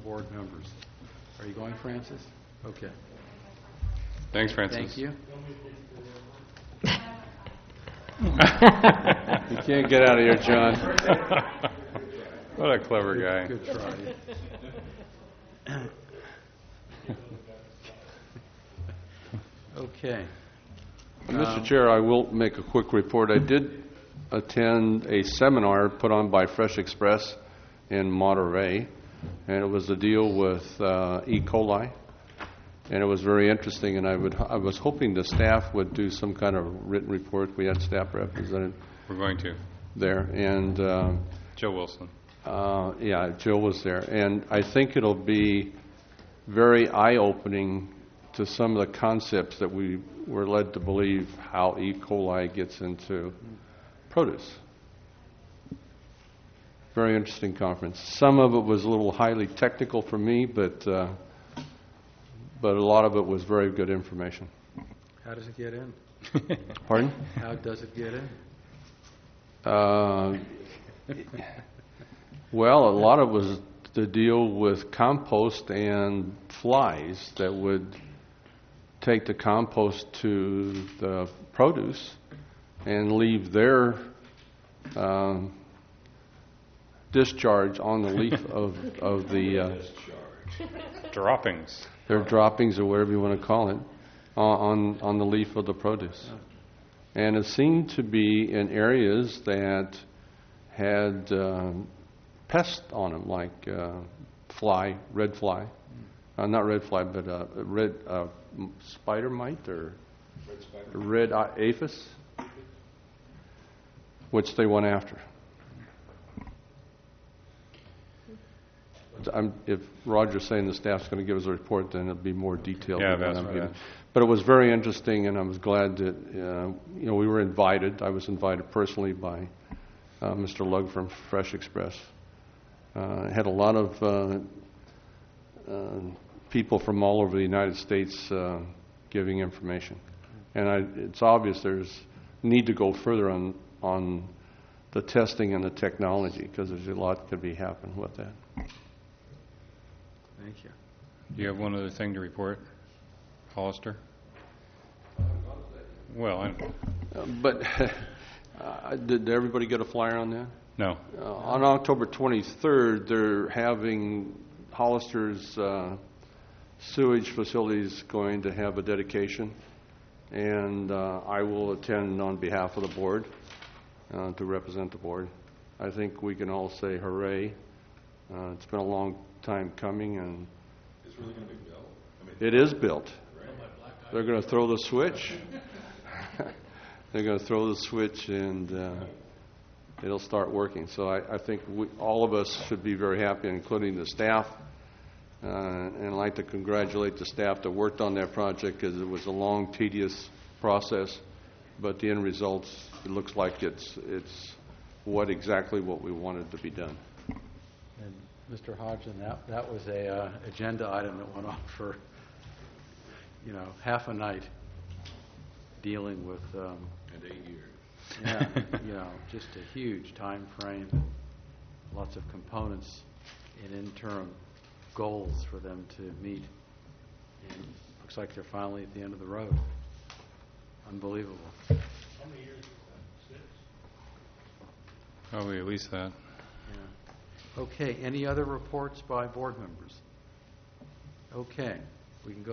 board members. Are you going, Francis? Okay. Thanks, Francis. Thank you. You can't get out of here, John. What a clever guy. Good try. Okay. Mr. Chair, I will make a quick report. I did attend a seminar put on by Fresh Express in Monterey, and it was to deal with E. coli, and it was very interesting. And I was hoping the staff would do some kind of written report. We had staff represented We're going to. there, and Joe Wilson. yeah, Jill was there, and I think it'll be very eye-opening to some of the concepts that we were led to believe how E. coli gets into produce. Very interesting conference. Some of it was a little highly technical for me, but a lot of it was very good information. How does it get in? Pardon? How does it get in? Well, a lot of it was to deal with compost and flies that would take the compost to the produce and leave their discharge on the leaf of the Droppings. their droppings or whatever you want to call it on the leaf of the produce. And it seemed to be in areas that had pests on them, like fly, red fly. Not red fly, but red spider mite or red aphis, which they went after. If Roger's saying the staff's going to give us a report, then it'll be more detailed. Yeah, than that's I'm right. giving. But it was very interesting, and I was glad that we were invited. I was invited personally by Mr. Lug from Fresh Express. Had a lot of people from all over the United States giving information, and it's obvious there's need to go further on the testing and the technology, because there's a lot could be happening with that. Thank you. Do you have one other thing to report, Hollister? Well, But did everybody get a flyer on that? no. On October 23rd, they're having Hollister's sewage facilities going to have a dedication, and I will attend on behalf of the board to represent the board. I think we can all say hooray. It's been a long time coming, and It's really going to be built. I mean, it is built. right? They're going to throw the switch. They're going to throw the switch, and it'll start working. So I think all of us should be very happy, including the staff. And I'd like to congratulate the staff that worked on that project, because it was a long, tedious process. But the end results, it looks like it's exactly what we wanted to be done. And Mr. Hodgson, that was a agenda item that went on for half a night, dealing with And 8 years. yeah, just a huge time frame, lots of components and interim goals for them to meet. And looks like they're finally at the end of the road. Unbelievable. How many years was that? 6? Probably at least that. Yeah. Okay, any other reports by board members? Okay, we can go